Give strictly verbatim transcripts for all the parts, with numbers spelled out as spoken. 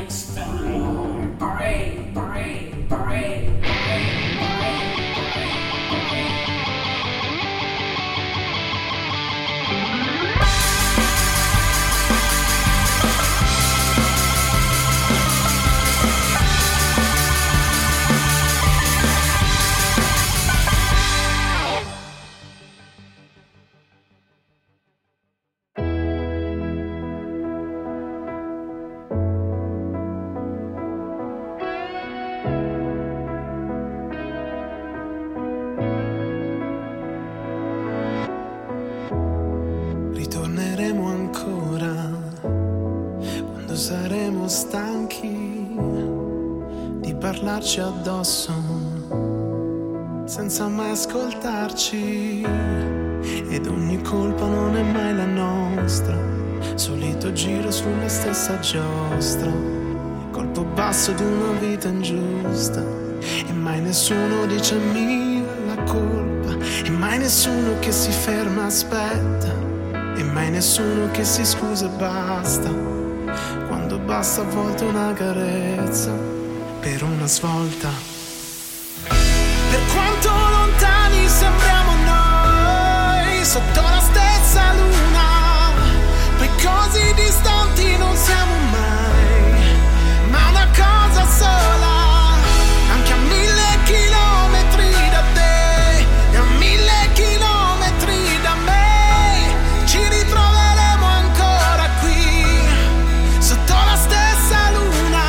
parlarci addosso senza mai ascoltarci, ed ogni colpa non è mai la nostra, solito giro sulla stessa giostra, colpo basso di una vita ingiusta, e mai nessuno dice mia la colpa, e mai nessuno che si ferma aspetta, e mai nessuno che si scusa e basta, quando basta a volte una carezza per una svolta. Per quanto lontani sembriamo noi, sotto la stessa luna, poi così distanti non siamo mai, ma una cosa sola, anche a mille chilometri da te e a mille chilometri da me, ci ritroveremo ancora qui, sotto la stessa luna.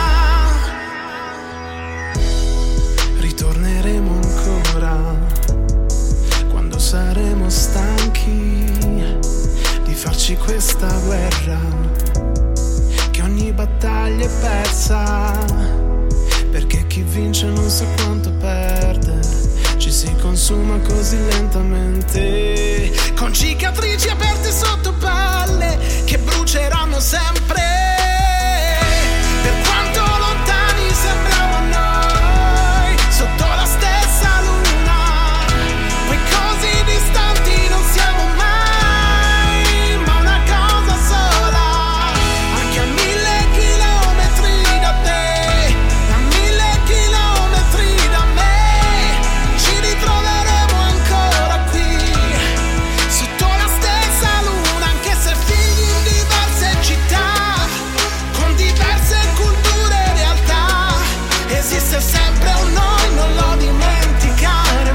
Ritorneremo ancora quando saremo stanchi di farci questa guerra, che ogni battaglia è persa, perché chi vince non sa quanto perde, ci si consuma così lentamente, con cicatrici aperte sotto palle che bruceranno sempre. Per quanto lontani sembriamo noi, sotto la stessa luna, poi così distanti non siamo mai, ma una cosa sola, anche a mille chilometri da te, a mille chilometri da me, ci ritroveremo ancora qui, sotto la stessa luna, anche se figli in diverse città, con diverse culture e realtà, esiste sempre un noi, non lo dimenticare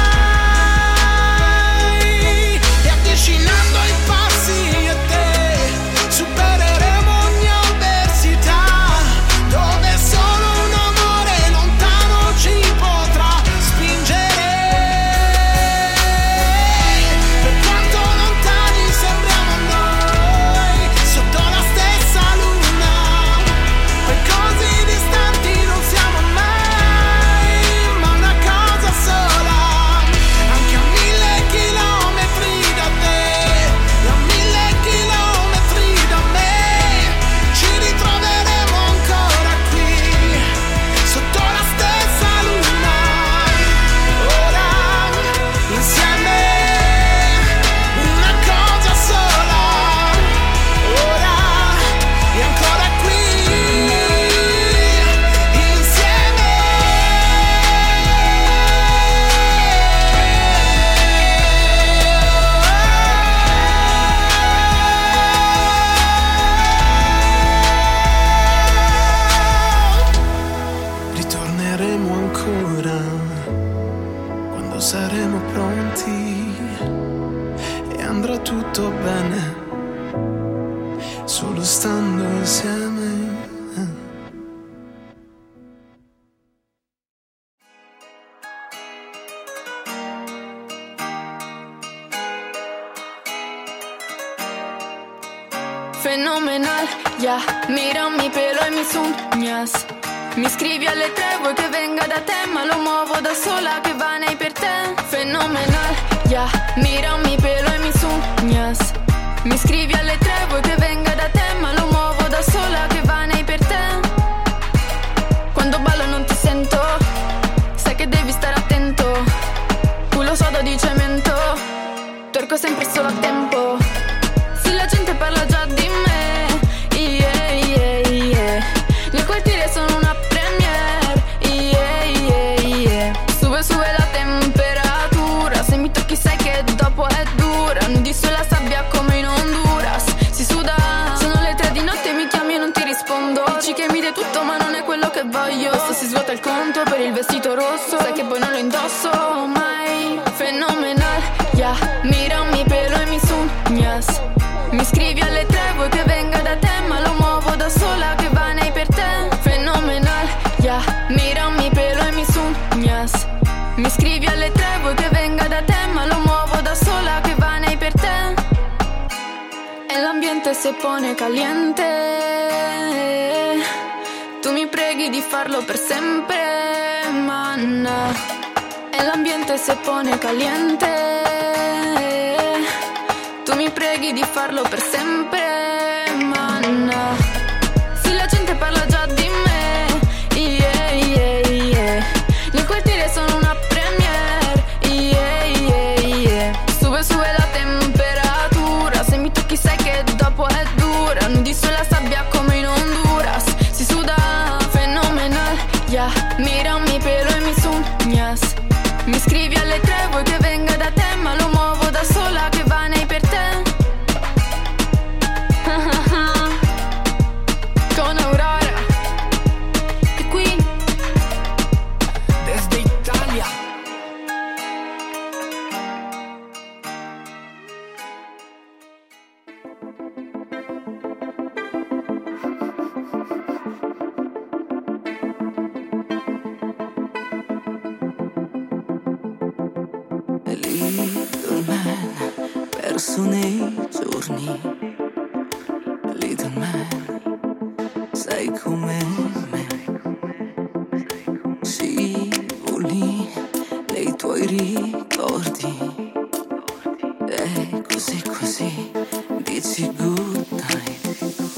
mai, e avvicinando i passi io e te supereremo ogni avversità, dove solo un amore lontano ci potrà spingere. Per quanto lontani sembriamo noi, sotto la stessa luna, poi così distanti non siamo mai, ma una cosa sola, anche a mille chilometri da te e a mille chilometri da me, ci ritroveremo ancora qui, sotto la stessa luna, ora insieme, una cosa sola, ora e ancora qui, insieme. Ritorneremo ancora quando saremo pronti, e andrà tutto bene solo stando insieme. Fenomenal, ya, mira mi pelo e mis uñas. Mi scrivi alle tre, vuoi che venga da te, ma lo muovo da sola che va nei per te. Fenomenal, ya, mira mi pelo e mis uñas. Mi scrivi alle tre, vuoi che venga da te, ma lo muovo da sola che va nei per te. Quando ballo non ti sento, sai che devi stare attento. Culo sodo di cemento, torco sempre solo a tempo. Se la gente parla già di me, yeah, yeah, yeah, nel cuore per il vestito rosso, sai che poi non lo indosso mai. Fenomenal, yeah, mirami pelo e mi sognas. Mi scrivi alle tre, vuoi che venga da te, ma lo muovo da sola che va nei per te. Fenomenal, yeah, mirami pelo e mi sognas. Mi scrivi alle tre, vuoi che venga da te, ma lo muovo da sola che va nei per te. E l'ambiente si pone caliente, tu mi preghi di farlo per sempre, manna. E l'ambiente si pone caliente, tu mi preghi di farlo per sempre, manna. Sì, la gente parla già di me, yeah, yeah, yeah. Nel quartiere sono una premiere, yeah, yeah, yeah. Sube, sube la temperatura, se mi tocchi sai che dopo è dura. Nudi sulla sabbia come in Honduras, si suda fenomenal, yeah. Mirami pelo e mi sognas. Mi scrivi alle tre, vuoi che venga da te, ma lo muovo da sola che va nei per te. Con Aurora e qui desde Italia. Little man, perso nei giorni. Little man, sei come me. Scivoli nei tuoi ricordi. E così così dici good night.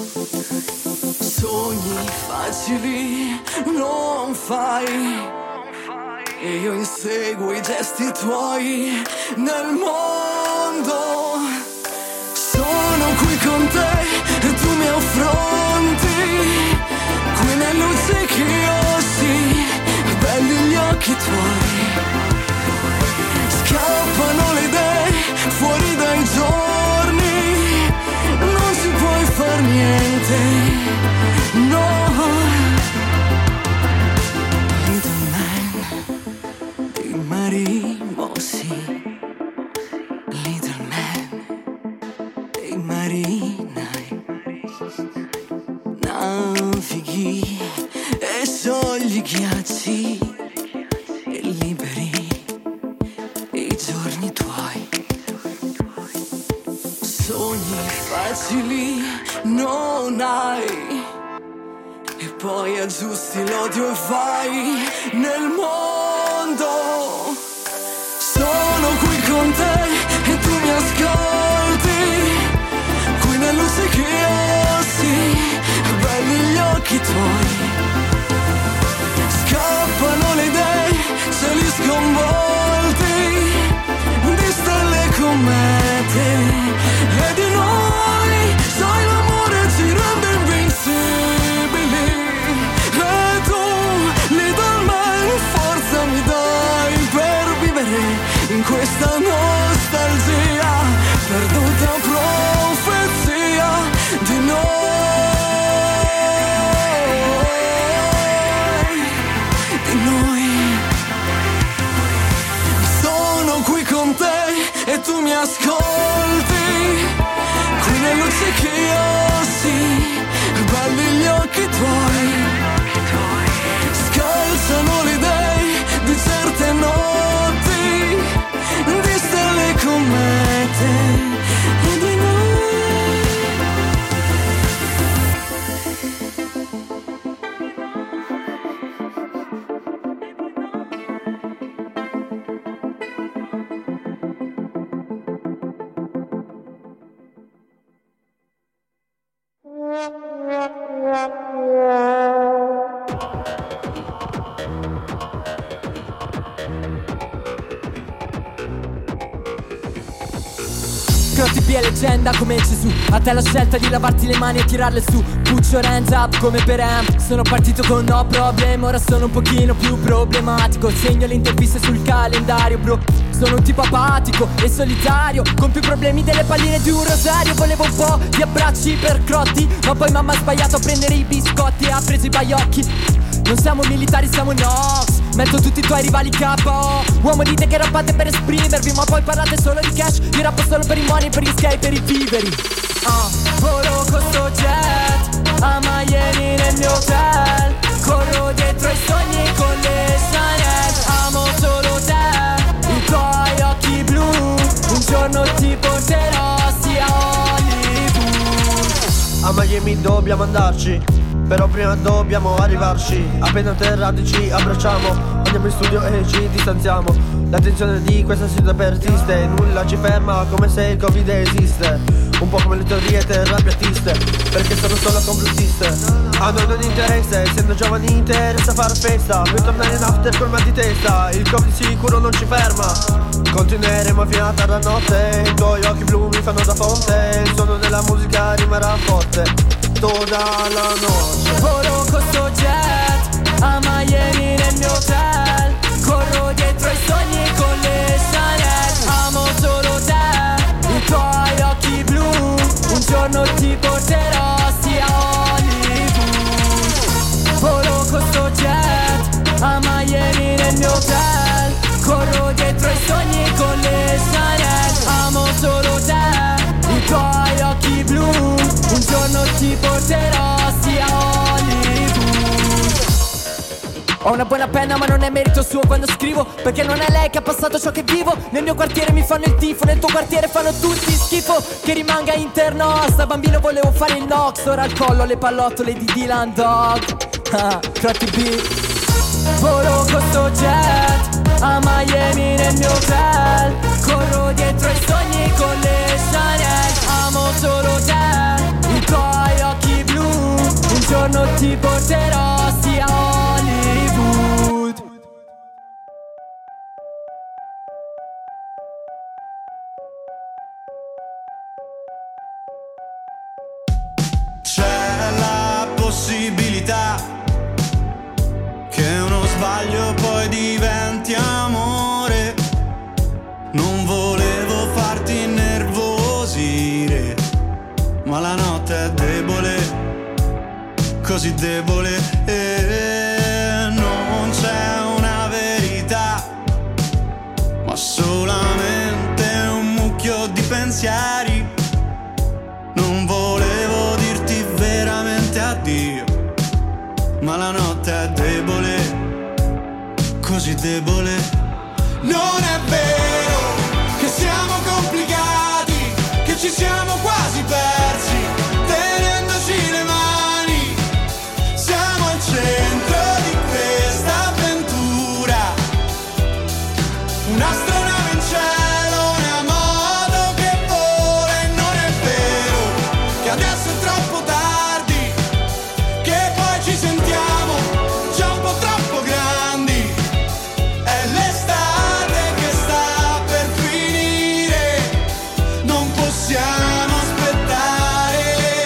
Sogni facili non fai, e io inseguo i gesti tuoi nel mondo. Sono qui con te e tu mi affronti, qui nelle luci che io sì, belli gli occhi tuoi. Scappano le idee fuori dai giorni, non si può far niente, no. Mossi, little man, dei marinai, navighi e sciogli ghiacci e liberi i giorni tuoi. Sogni facili non hai, e poi aggiusti l'odio e vai nel mondo. Sono qui con te e tu mi ascolti, qui nelle luci che io sì, belli gli occhi tuoi. Scappano le idee, cieli sconvolti, di stelle comete, e di noi sai l'amore ci rende invincibili. E tu, little man, forza mi dai per vivere in questa nostalgia, perduta profezia di noi, di noi. Sono qui con te e tu mi ascolti, qui nelle luci che io sì, belli gli occhi tuoi. Scalzano le idee di certe notti, di stelle comete e di noi. Crotti è leggenda come Gesù, a te la scelta di lavarti le mani e tirarle su. Put your hands up come per Amp. Sono partito con no problem, ora sono un pochino più problematico. Segno le interviste sul calendario, bro. Sono un tipo apatico e solitario, con più problemi delle palline di un rosario. Volevo un po' di abbracci per Crotti, ma poi mamma ha sbagliato a prendere i biscotti e ha preso i baiocchi. Non siamo militari, siamo Nox. metto tutti i tuoi rivali K O. Uomo dite che rappate per esprimervi, ma poi parlate solo di cash. Io rappo solo per i money, per gli skate, per i viveri. uh, Volo con sto jet a Miami nel mio hotel. Corro dietro ai sogni con le Chanel. Amo solo te, i tuoi occhi blu. Un giorno ti porterò sì a Hollywood. A Miami dobbiamo andarci, però prima dobbiamo arrivarci. Appena atterrati ci abbracciamo, andiamo in studio e ci distanziamo. L'attenzione di questa città persiste, nulla ci ferma come se il Covid esiste. Un po' come le teorie terrapiattiste, perché sono solo complottiste. A noi non interessa, essendo giovani interessa far festa. Vuoi tornare in after col mal di testa, il Covid sicuro non ci ferma. Continueremo fino a tarda notte, i tuoi occhi blu mi fanno da fonte. Il suono della musica rimarrà forte tutta la notte. Volo con sto jet a Miami nel mio hotel. Corro dietro ai sogni con le Chanel. Amo solo te, i tuoi occhi blu. Un giorno ti porterò sì a Hollywood. Volo con sto jet a Miami nel mio hotel. Corro dietro ai sogni con le Chanel. Amo solo te, i tuoi occhi blu. Un giorno ti porterò sì a Hollywood. Ho una buona penna ma non è merito suo quando scrivo, perché non è lei che ha passato ciò che vivo. Nel mio quartiere mi fanno il tifo, nel tuo quartiere fanno tutti schifo. Che rimanga interno, da bambino volevo fare il Nox. Ora al collo le pallottole di Dylan Dog. Ah, Crotty B. Volo con sto jet a Miami nel mio hotel. Corro dietro ai sogni con le Chanel. Amo solo te, i tuoi occhi blu. Un giorno ti porterò sì a Hollywood. C'è la possibilità che uno sbaglio poi diventi amore. Non volevo farti innervosire, ma la notte è debole, così debole, e non c'è una verità, ma solamente un mucchio di pensieri. Non volevo dirti veramente addio, ma la notte è debole, così debole. Non è vero che siamo complicati, che ci siamo quasi persi, tenendoci le mani. Siamo al centro di questa avventura, un'astronave in cielo, una moto che vola. E non è vero che adesso è troppo tardi, che poi ci sentiamo già un po' troppo grandi. È l'estate che sta per finire, non possiamo aspettare.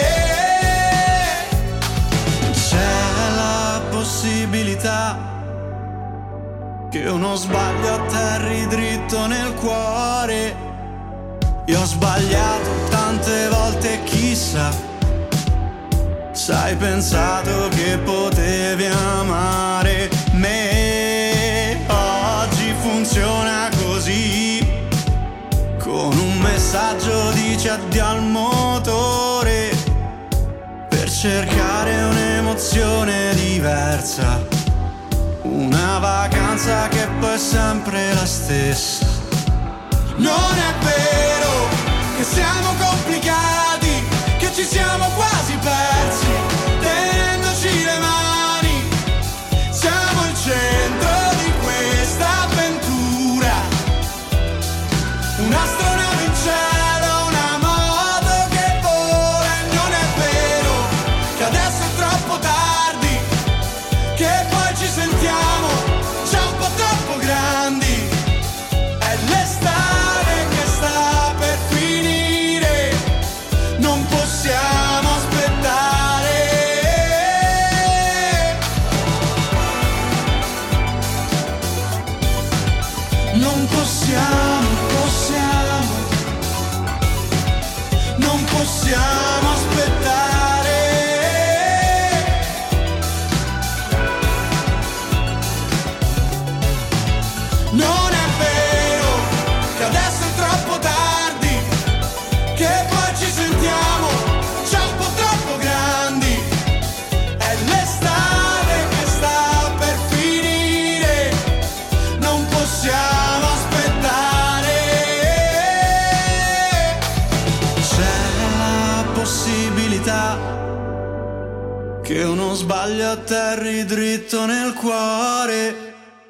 C'è la possibilità che uno sbaglio atterri dritto nel cuore. Io ho sbagliato tante volte, chissà, sai, pensato che potevi amare me. Oggi funziona così, con un messaggio dici addio al motore, per cercare un'emozione diversa, una vacanza che poi è sempre la stessa. Non è vero che siamo complicati, che ci siamo quasi persi, tenendoci le mani. Siamo il centro di questa avventura, un'astronave in cielo, una moto che vola. E non è vero che adesso è troppo tardi, che poi ci sentiamo già un po' troppo grandi. È l'estate che sta per finire, non possiamo aspettare. che uno sbaglio atterri dritto nel cuore.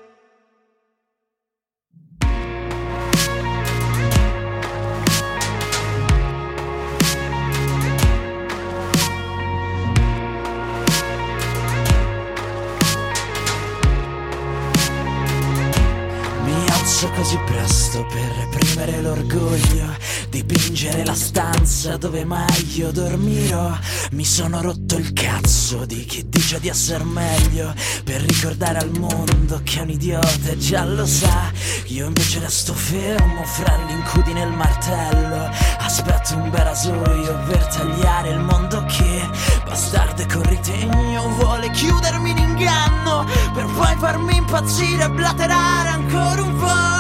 Così presto per reprimere l'orgoglio, dipingere la stanza dove mai io dormirò. Mi sono rotto il cazzo di chi dice di essere meglio, per ricordare al mondo che è un idiota e già lo sa. Io invece resto fermo fra l'incudine e il martello, aspetto un bel rasoio per tagliare il mondo che, bastardo e con ritegno, vuole chiudermi in inganno per poi farmi impazzire e blaterare ancora un po'.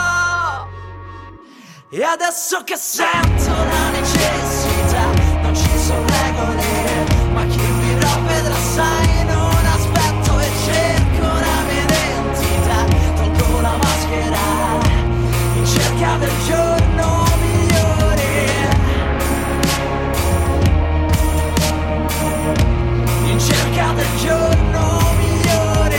E adesso che sento la necessità, non ci sono regole, ma chi vivrà vedrà, sai, non aspetto e cerco la mia identità, tolgo la maschera in cerca del giorno migliore, in cerca del giorno migliore.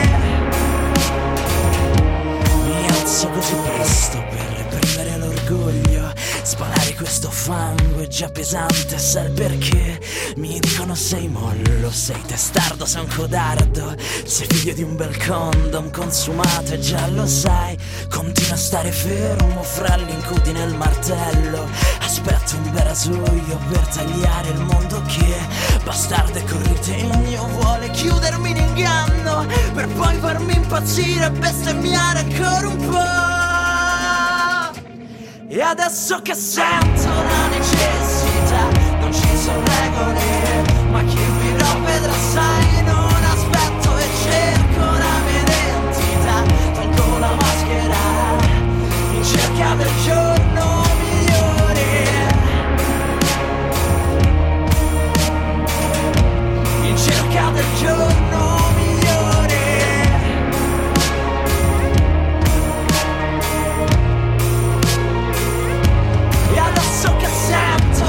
Mi alzo così presto per reprimere l'orgoglio, spalare questo fango è già pesante, sai perché? Mi dicono sei mollo, sei testardo, sei un codardo, sei figlio di un bel condom consumato e già lo sai. Continua a stare fermo fra l'incudine e il martello, aspetto un bel rasoio per tagliare il mondo che, bastardo e con ritegno, vuole chiudermi in inganno per poi farmi impazzire e bestemmiare ancora un po'. E adesso che sento la necessità, non ci sono regole, ma chi vivrà vedrà, sai, non aspetto e cerco la mia identità, tolgo la maschera in cerca del giorno migliore, in cerca del giorno migliore. E adesso che sento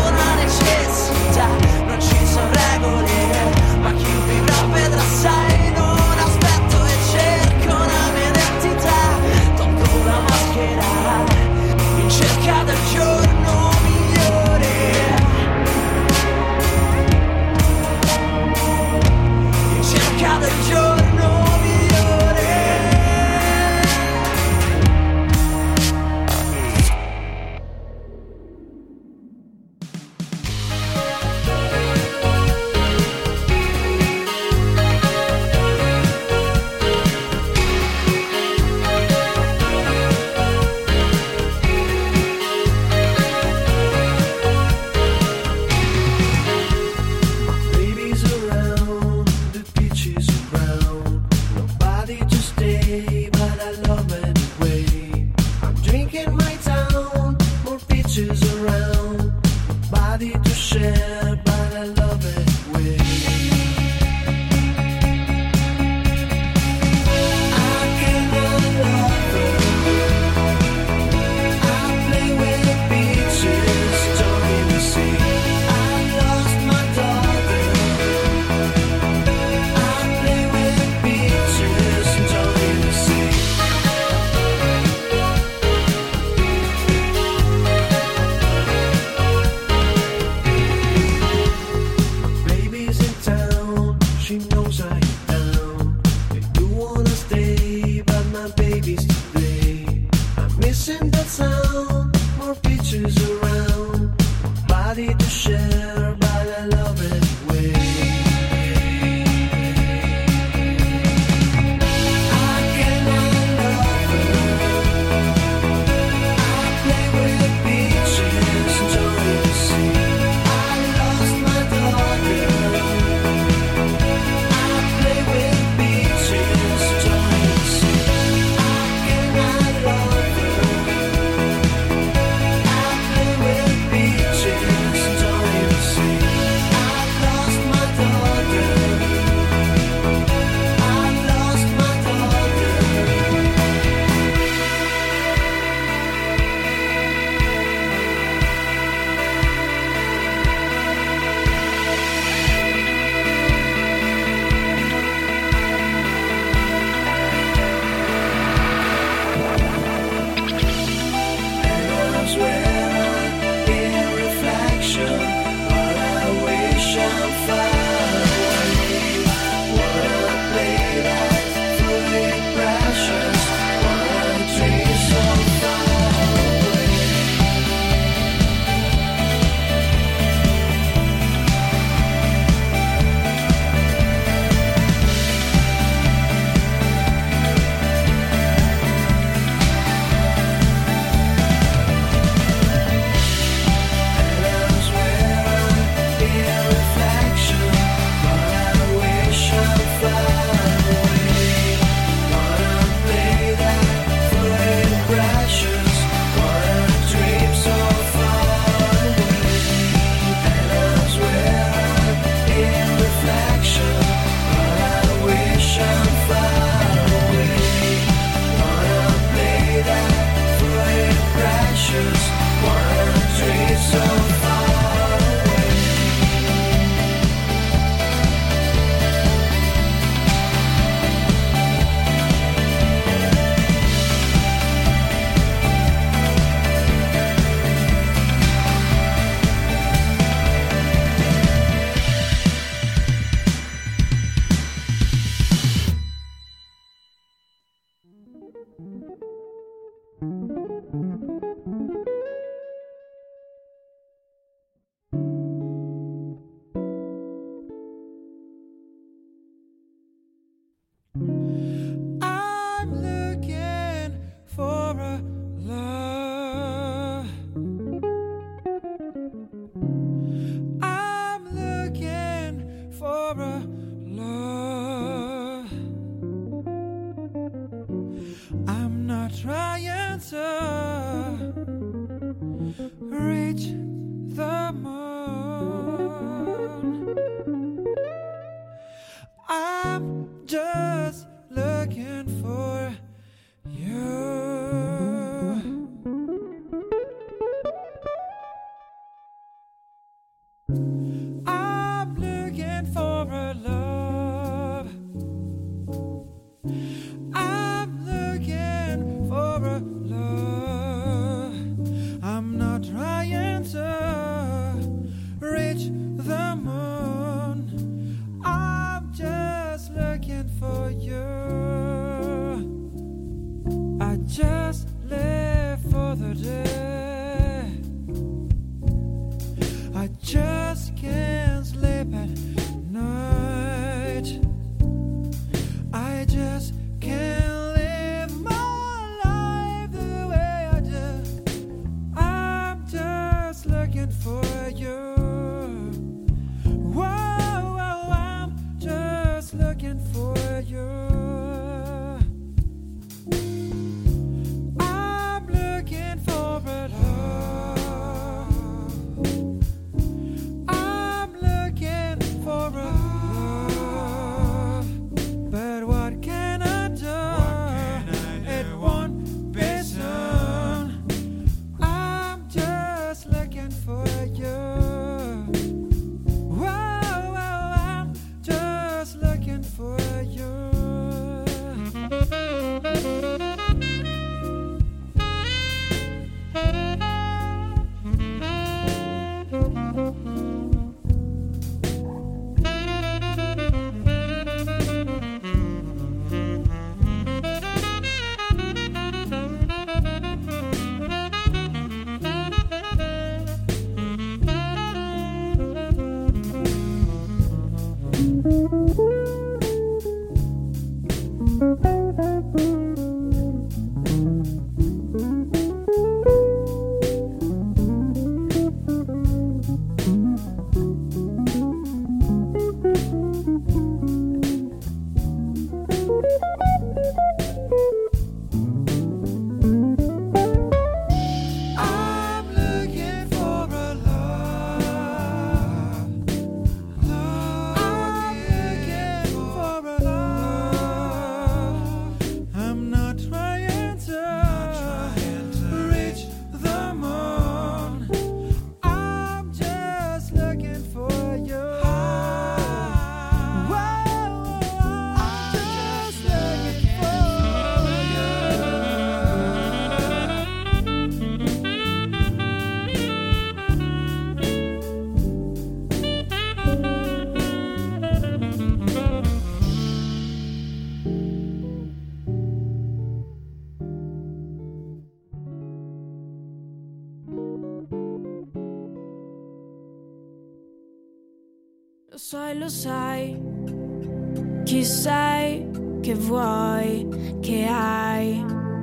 reach the moon. I'm just looking for you. I'm looking for a love. I'm looking for a love. I'm not trying to reach the moon. I'm just looking for you. I just live for the day. I just can't sleep at night. I just can't live my life the way I do. I'm just looking for you. Whoa, whoa, I'm just looking for you. I'm looking for a love. I'm looking for a love. But what can I do? It won't be soon. I'm just looking for you. Whoa, whoa, I'm just looking for you. I'm looking for a love. I'm looking for a love. I'm not trying to reach the moon. I'm just looking for you. Whoa, I'm just looking for you. Lo sai, lo sai, chi sei, che vuoi, che hai.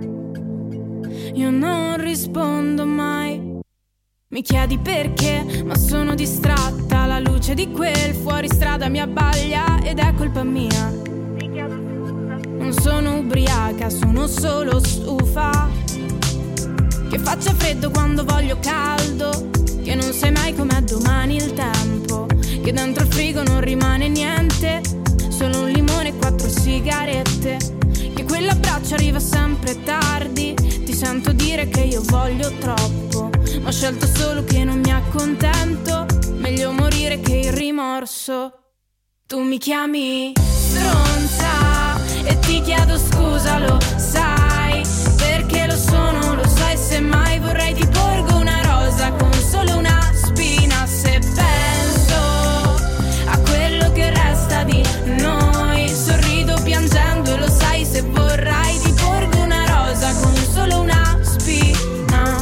Io non rispondo mai. Mi chiedi perché, ma sono distratta. La luce di quel fuoristrada mi abbaglia ed è colpa mia. Non sono ubriaca, sono solo stufa. Che faccia freddo quando voglio caldo. Che non sai mai com'è domani il tempo. Che dentro il frigo non rimane niente. Solo un limone e quattro sigarette. Che quell'abbraccio arriva sempre tardi. Ti sento dire che io voglio troppo. Ma ho scelto solo che non mi accontento. Meglio morire che il rimorso. Tu mi chiami stronza e ti chiedo scusa, lo sai. Perché lo sono, lo sai, semmai vorrei ti porgo una rosa con solo una spina. Se penso a quello che resta di noi, sorrido piangendo e lo sai. Se vorrai ti porgo una rosa con solo una spina.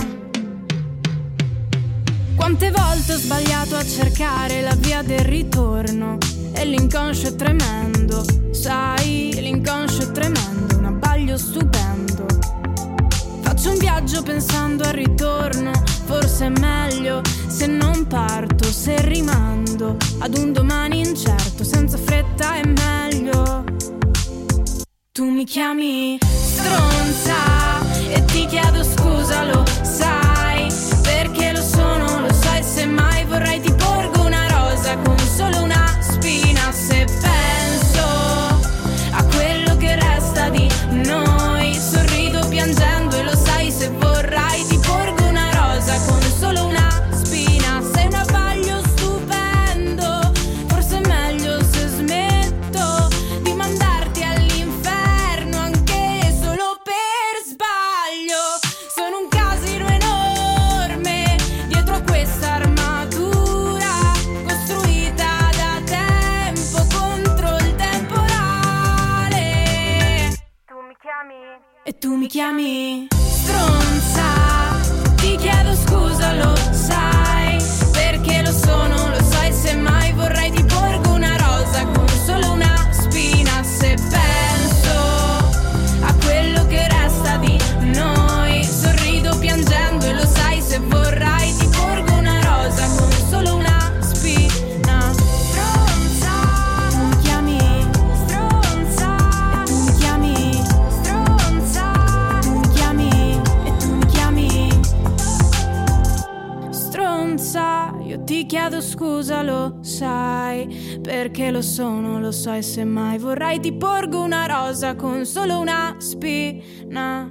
Quante volte ho sbagliato a cercare la via del ritorno. E l'inconscio è tremendo, sai, l'inconscio è tremendo. Un abbaglio stupendo. Faccio un viaggio pensando al ritorno. Forse è meglio se non parto, se rimando ad un domani incerto. Senza fretta è meglio. Tu mi chiami stronza e ti chiedo scusa, lo sai. Perché lo sono. e tu mi chiami stronza. Ti chiedo scusa, lo sai, perché lo sono, lo sai, semmai vorrei ti porgo una rosa con solo una spina. Se penso a quello che resta di noi, sorrido piangendo e lo sai, se vorrai ti porgo una rosa con solo una spina. Stronza, tu mi chiami stronza, e tu mi chiami stronza, tu mi chiami e tu mi chiami stronza. Io ti chiedo scusa, lo sai, perché lo sono, lo sai, semmai vorrai ti porgo una rosa con solo una spina.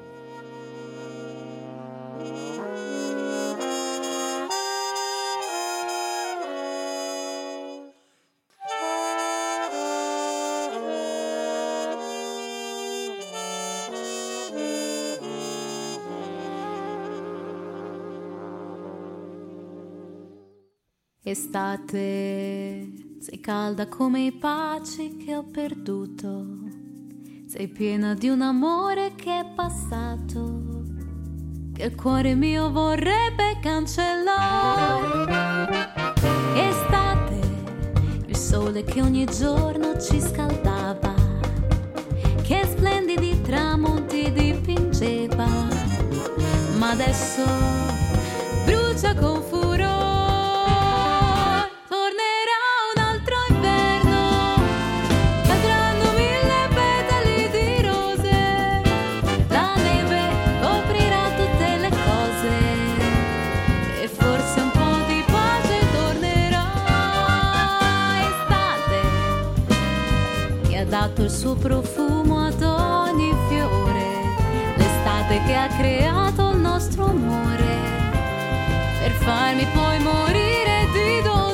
Estate, sei calda come i baci che ho perduto, sei piena di un amore che è passato, che il cuore mio vorrebbe cancellare. Estate, il sole che ogni giorno ci scaldava, che splendidi tramonti dipingeva, ma adesso brucia con furore. Il suo profumo ad ogni fiore, l'estate che ha creato il nostro amore, per farmi poi morire di dolore.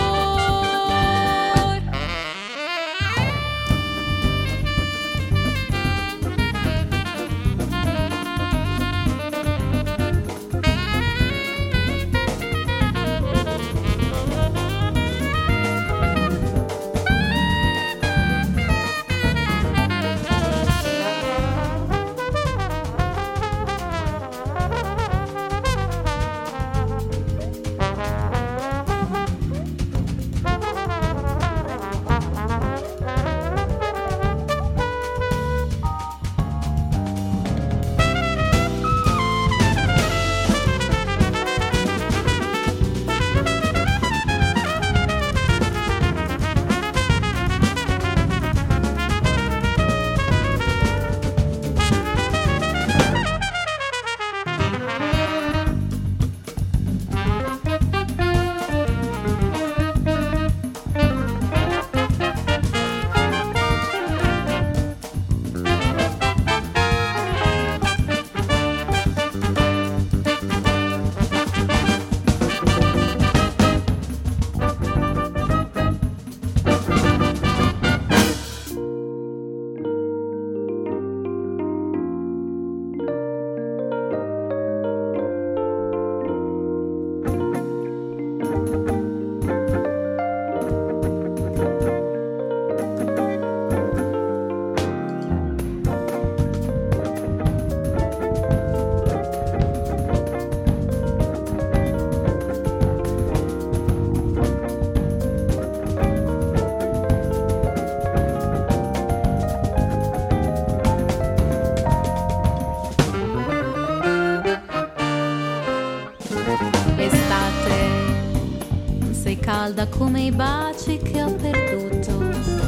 Calda come i baci che ho perduto,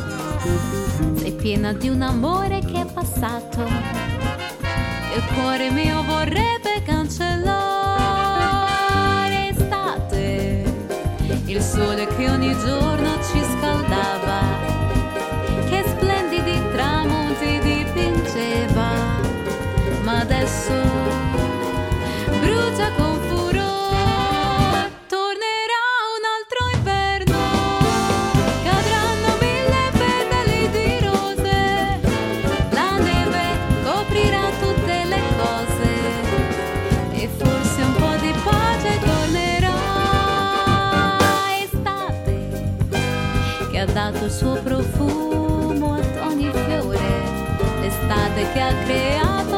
sei piena di un amore che è passato, e il cuore mio vorrebbe cancellare. Estate, il sole che ogni giorno ci scaldava, che splendidi tramonti dipingeva, ma adesso brucia con dato il suo profumo ad ogni fiore, l'estate che ha creato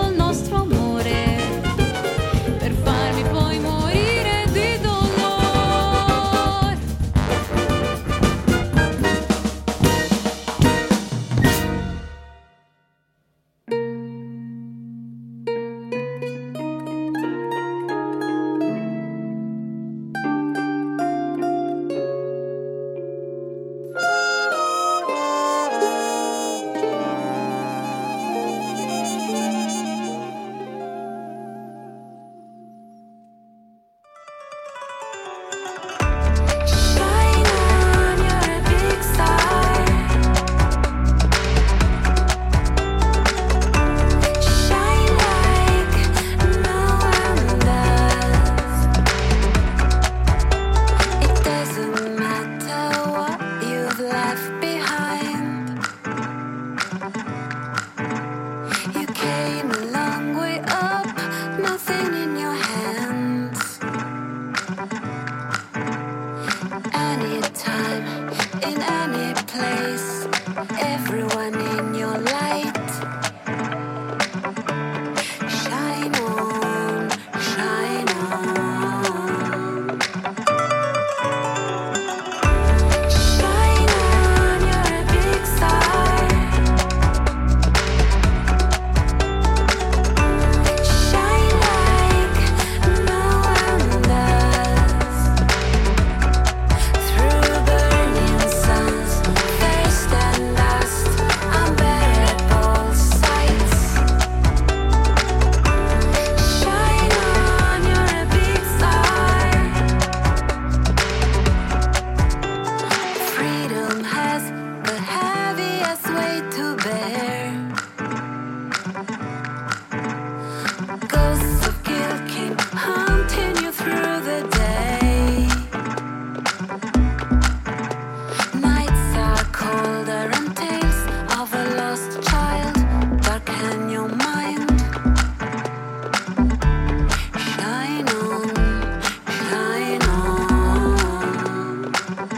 everyone in your light. Shine on, shine on. Shine on, you're a big star. Shine like no one does. Through burning suns, thirst and dust, unbearable sights. Shine on, you're a big star. Freedom has the heaviest weight to bear. Ghosts of guilt came haunting you through the day. Nights are colder and tales of a lost child darken your mind. Shine on, shine on.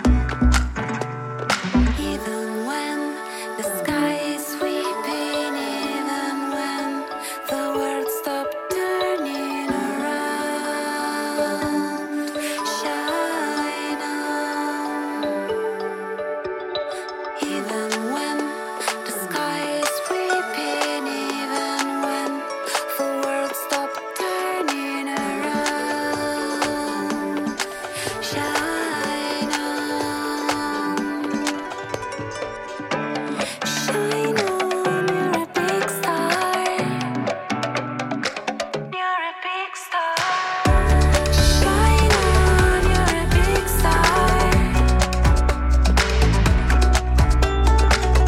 Even when the sky is sweeping, even when the world stops turning around. Shine on. Even when the sky is sweeping, even when the world stops turning around. Shine on. Shine on, you're a big star. You're a big star. Shine on, you're a big star. Shine on, you're a big star.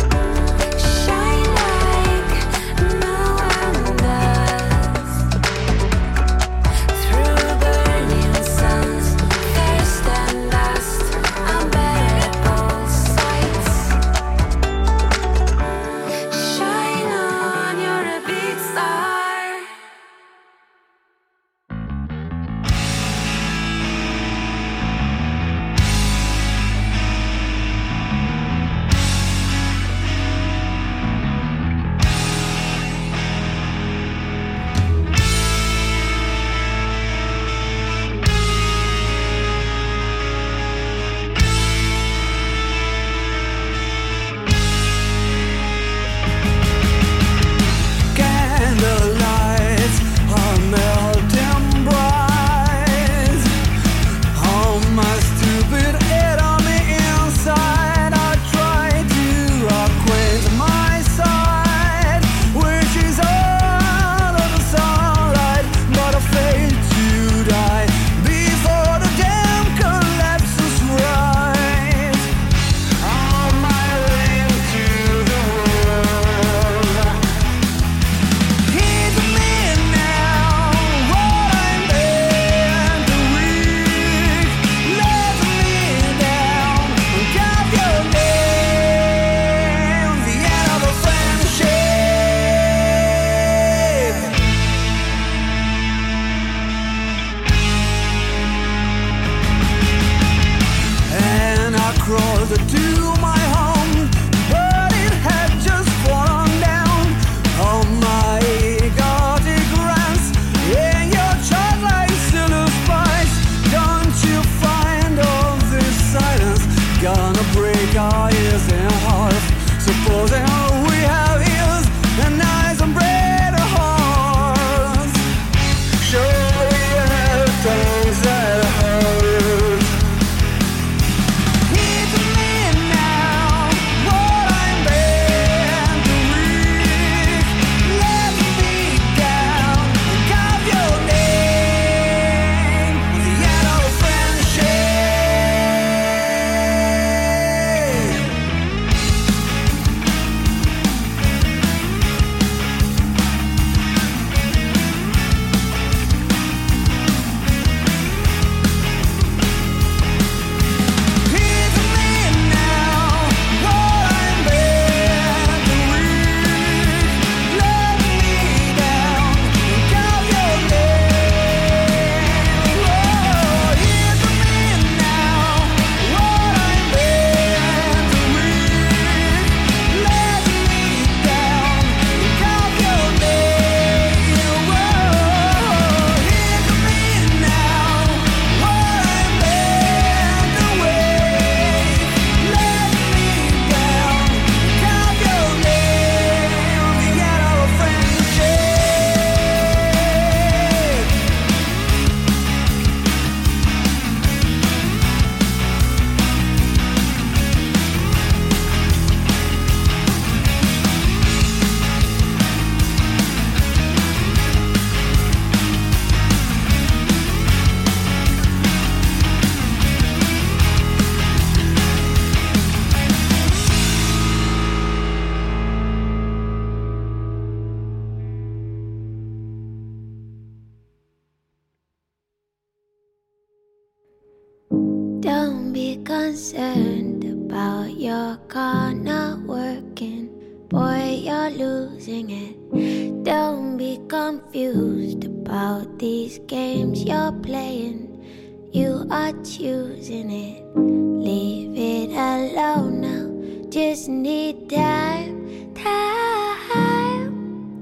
Don't be concerned about your car not working. Boy, you're losing it. Don't be confused about these games you're playing. You are choosing it. Leave it alone now. Just need time, time.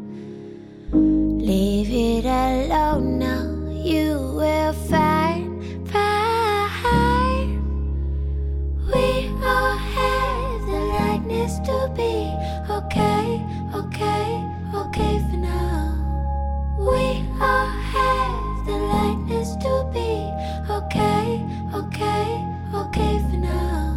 Leave it alone now. You will find, find. We all have the likeness to be okay, okay, okay for now. We all have the likeness to be okay, okay, okay for now.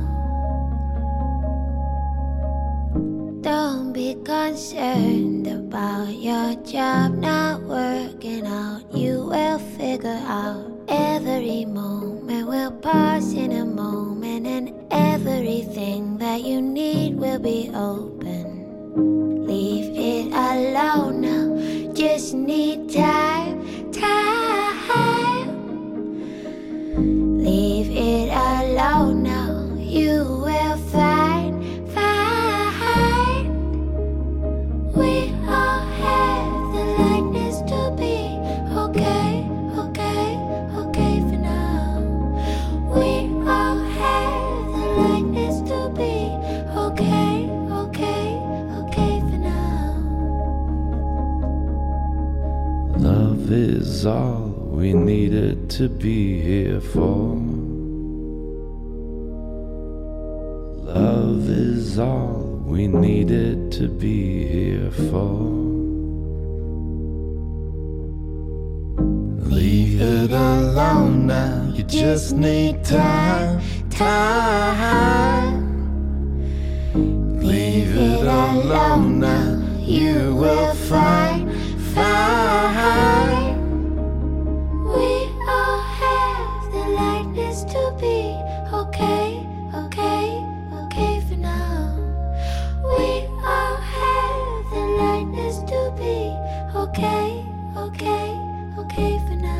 Don't be concerned about your job not working out. You will figure out. Every moment will pass in a moment, and everything that you need will be open. Leave it alone now. Just need time, time. Leave it alone now. You will find, find. We all have the likeness to be okay, okay, okay for now. We all have the likeness to be okay, okay, okay for now. Love is all we needed to be here for. Love is all we needed to be here for. Leave it alone now. You just need time, time. Leave it alone now. You will find, find. We all have the likeness to be okay, okay, okay for now. We all have the likeness to be okay, okay, okay for now.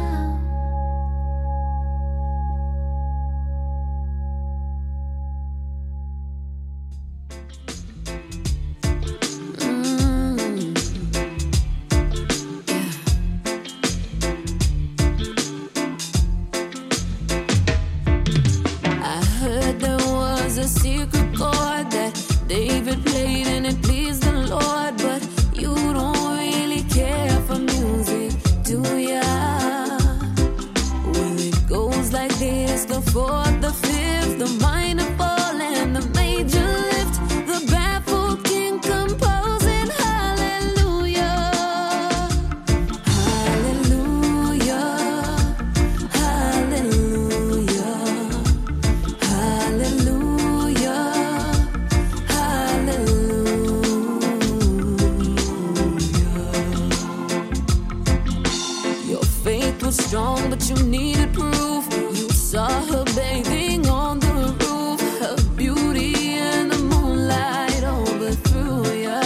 A secret chord that David played and it pleased the Lord, but you don't really care for music, do ya? Well, it goes like this: the fourth, the fifth, the minor fall and the major lift. The baffled king composing hallelujah, hallelujah, hallelujah, hallelujah. Strong, but you needed proof. You saw her bathing on the roof, her beauty and the moonlight overthrew ya.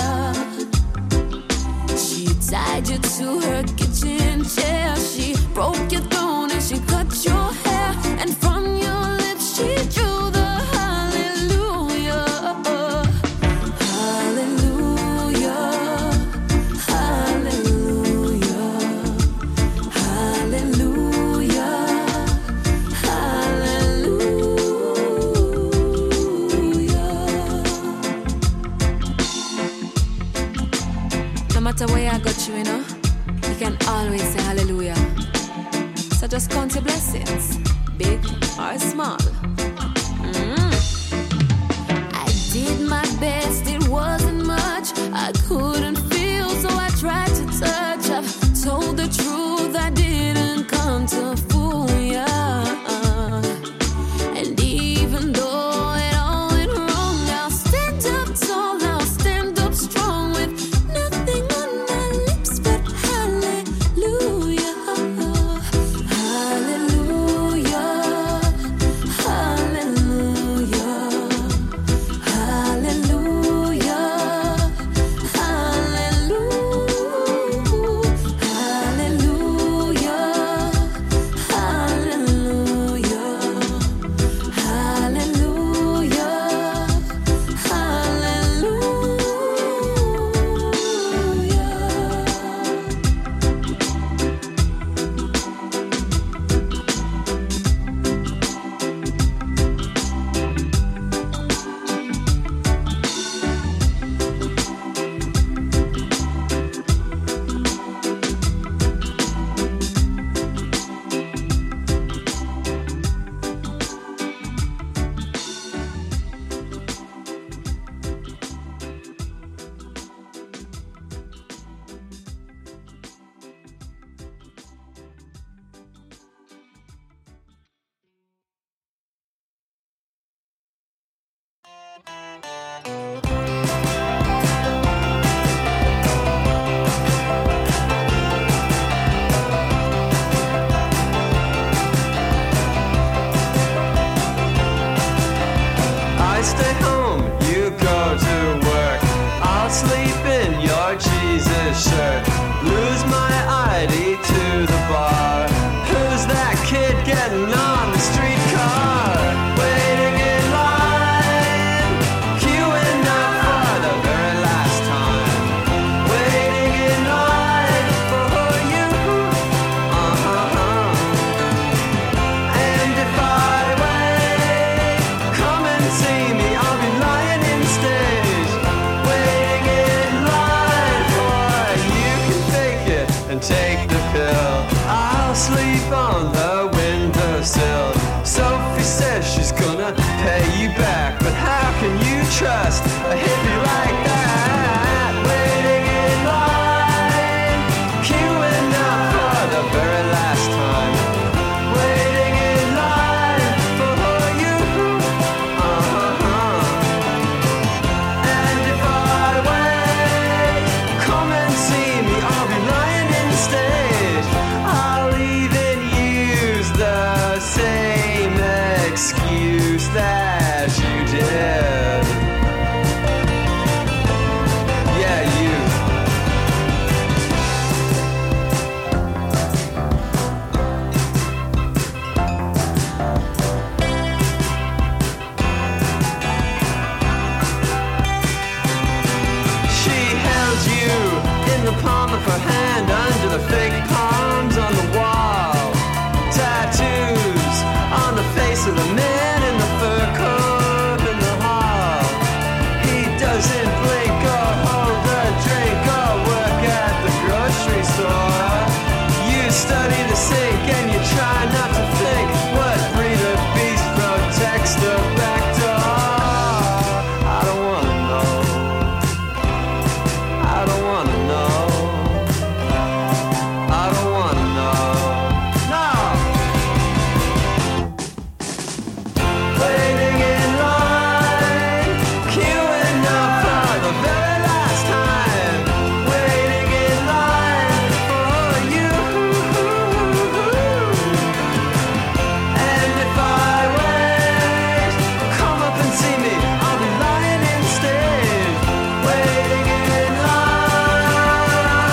She tied you to her kitchen chair. She broke your throne and she cut your hair, and from your lips she drew the hallelujah, hallelujah, hallelujah. No matter where I got you, you know, you can always say hallelujah. So just count your blessings, big or small. Mm. I did my best, it wasn't much. I couldn't feel, so I tried to touch. I've told the truth, I didn't come to fool ya. And even though it all went wrong, I'll stand up tall, I'll stand up strong with nothing on my lips but hallelujah, hallelujah, hallelujah, hallelujah. trust a hippie like that, waiting in line, queuing up for the very last time, waiting in line for you. Uh-huh. And if I wait, come and see me, I'll be lying in the stage. I'll even use the same excuse that you did. Yeah, you. She held you in the palm of her hand under the fake palms on the wall. Tattoos on the face of the man in the fur coat in the hall. He doesn't blink or hold a drink or work at the grocery store. You study the sink and you try not to think. What breed of beast protects the back door? I don't wanna know. I don't wanna know. I don't wanna know. No! Waiting in line, queuing up for the very last time, waiting in line for you. And if I wait, come up and see me, I'll be lying in stage, waiting in line.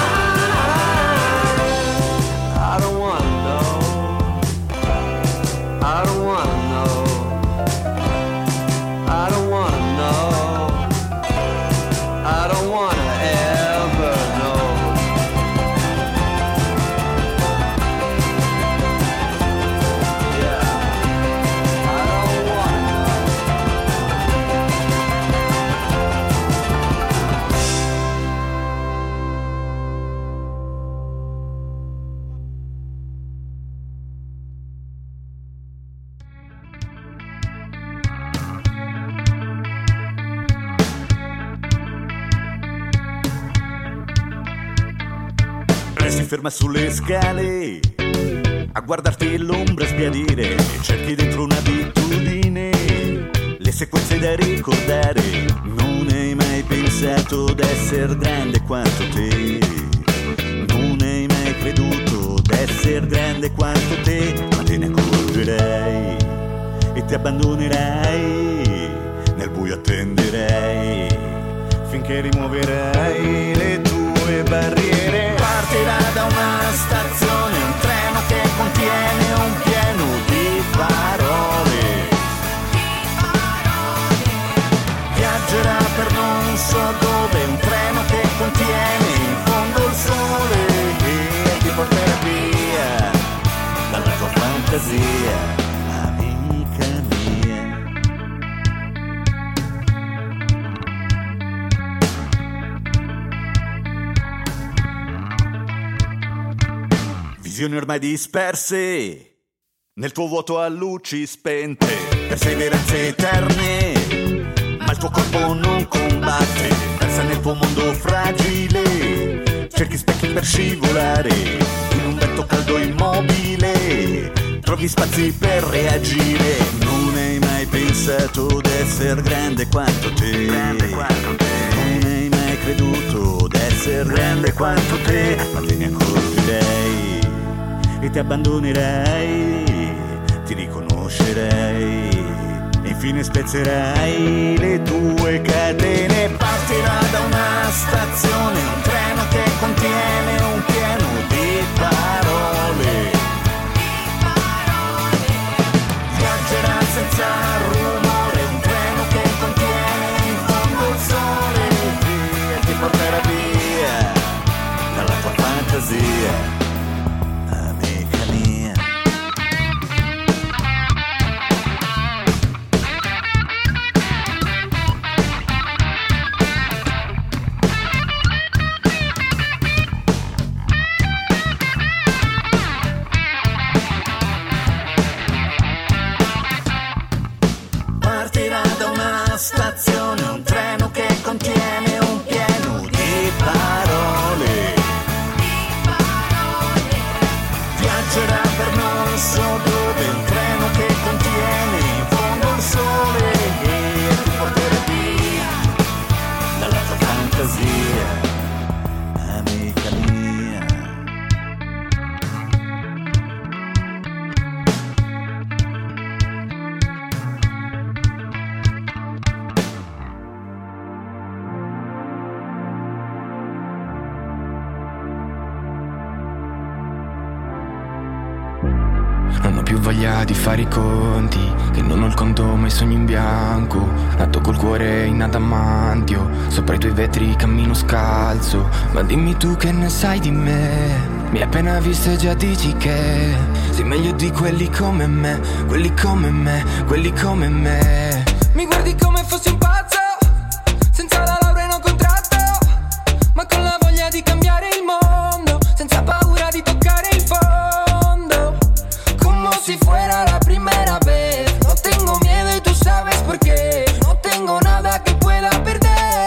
I don't wanna know. I don't wanna know. I don't wanna know. I don't wanna ever know. Yeah. I don't wanna know. Resti ferma sulle scale a guardarti l'ombra sbiadire, cerchi dentro un'abitudine le sequenze da ricordare. Non hai mai pensato d'essere grande quanto te, non hai mai creduto d'essere grande quanto te, ma te ne accorgerai e ti abbandonerai, nel buio attenderai finché rimuoverai le tue barriere. Partirà da una stazione un treno che contiene un pieno di parole, viaggerà per non so dove, un treno che contiene in fondo il sole e ti porterà via dalla tua fantasia, amica mia. Visioni ormai disperse nel tuo vuoto a luci spente, perseveranze eterne, ma il tuo corpo non combatte, pensa nel tuo mondo fragile, cerchi specchi per scivolare, in un letto caldo immobile, trovi spazi per reagire. Non hai mai pensato d'essere grande quanto te, grande quanto te. Non hai mai creduto d'essere grande quanto te, ma te ne accorgerai e ti abbandonerai, ti riconoscerai e infine spezzerai le tue catene. Partirà da una stazione un treno che contiene un pieno di parole, viaggerà senza rumore, un treno che contiene in fondo il sole e ti porterà via dalla tua fantasia. Stazione un più voglia di fare i conti, che non ho il conto ma i sogni in bianco. Nato col cuore in adamantio, sopra i tuoi vetri cammino scalzo. Ma dimmi tu che ne sai di me, mi hai appena visto e già dici che sei meglio di quelli come me, quelli come me, quelli come me. Mi guardi come fossi un pazzo, senza la laurea in un contratto, ma con la voglia di cambiare il mondo, senza paura di toccare il fondo. Como si fuera la primera vez, no tengo miedo y tú sabes por qué, no tengo nada que pueda perder.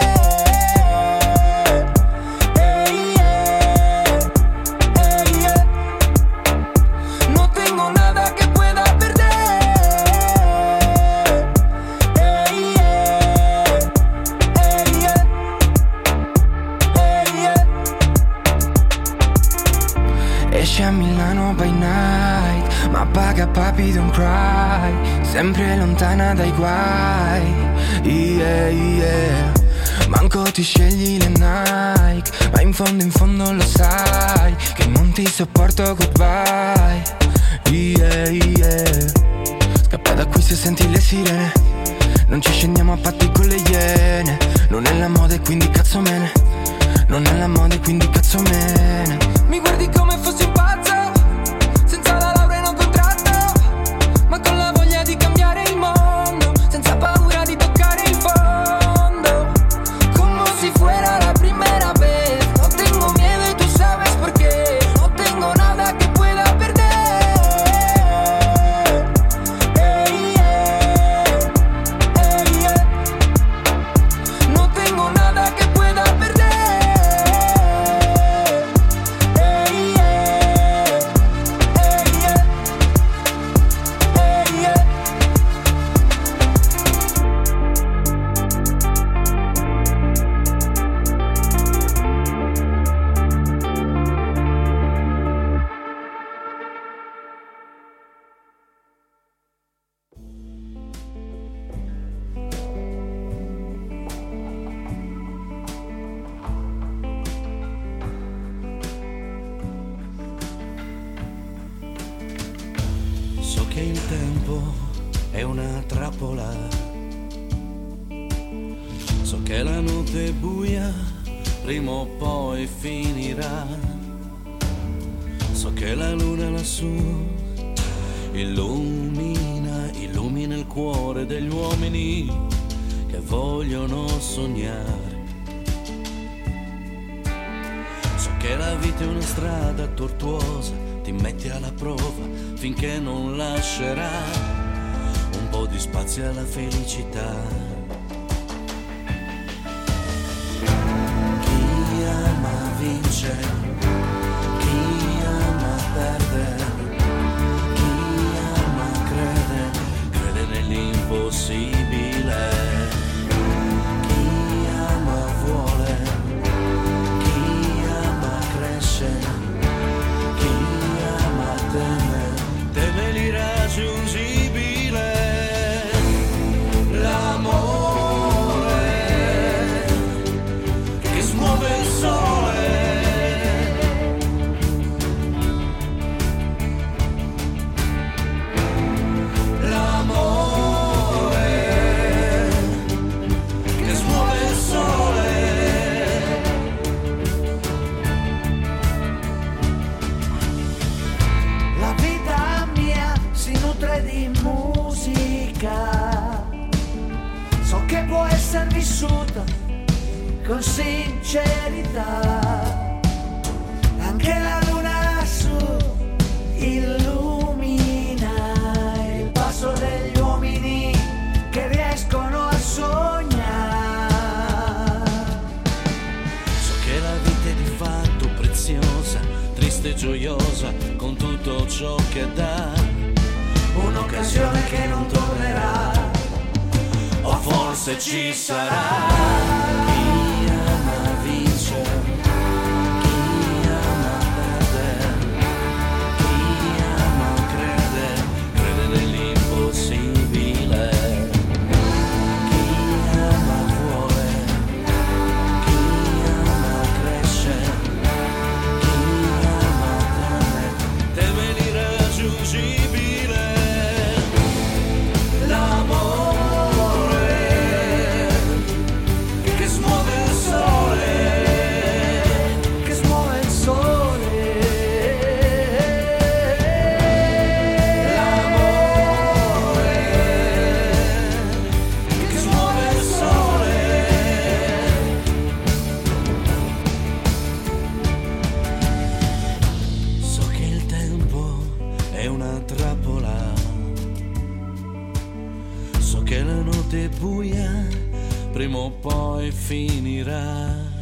Hey, yeah. Hey, yeah. No tengo nada que pueda perder. Hey, yeah. Hey, yeah. Hey, yeah. Esce a Milano by night, ma paga papi don't cry, sempre lontana dai guai, yeah, yeah. Manco ti scegli le Nike, ma in fondo in fondo lo sai che non ti sopporto, goodbye, yeah, yeah. Scappa da qui se senti le sirene, non ci scendiamo a patti con le iene. Non è la moda e quindi cazzo me ne, non è la moda e quindi cazzo me ne. Mi guardi come fossi un pazzo, senza la laurea in un contratto, ma con la voglia di cambiare il mondo, senza paura di toccare il fondo. Como si fuera la primera vez, no tengo miedo y tú sabes por qué, no tengo nada que pueda perder. Hey, yeah. Hey, yeah. No tengo nada que pueda perder. Hey, yeah. Hey, yeah. Hey, yeah. So che il tempo è una trappola, so che la notte è buia, prima o poi finirà. So che la luna lassù illumina, illumina il cuore degli uomini che vogliono sognare. So che la vita è una strada tortuosa, ti metti alla prova finché non lascerà un po' di spazio alla felicità. Chi ama vince, chi ama perde, chi ama crede, crede nell'impossibile. Chi ama vuole, chi ama cresce, chi ama teme, teme l'irraggiungibile. L'amore che smuove il sole, l'amore che smuove il sole. La vita mia si nutre di musica, so che può essere vissuta con sincerità. Anche la luna lassù illumina il passo degli uomini che riescono a sognare. So che la vita è di fatto preziosa, triste e gioiosa, con tutto ciò che dà. Un'occasione che non tornerà, O forse ci sarà. Chi ama vince, chi ama perde, chi ama crede, crede nell'impossibile. Chi ama vuole, chi ama cresce, chi ama teme, teme l'irraggiungibile. buia, prima o poi finirà.